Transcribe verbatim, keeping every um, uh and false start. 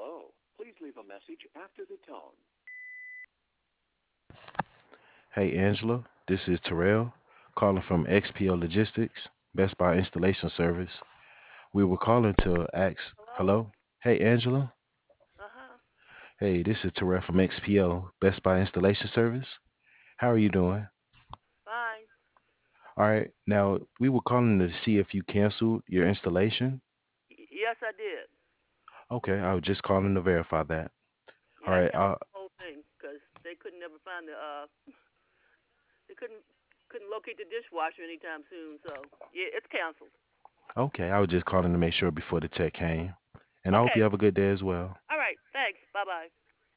Hey Angela, this is Terrell calling from X P O Logistics, Best Buy Installation Service. We were calling to ask, Hello? hello? Hey Angela, Uh-huh. hey, this is Terrell from X P O, Best Buy Installation Service. How are you doing? Fine. All right, now we were calling to see if you canceled your installation. Y- yes, I did. Okay, I was just calling to verify that. All Yeah, I right, canceled uh, the whole thing because they couldn't never find the uh they couldn't couldn't locate the dishwasher anytime soon. So yeah, it's canceled. okay, I was just calling to make sure before the tech came. And I hope Okay. you have a good day as well. All right. Thanks. Bye bye.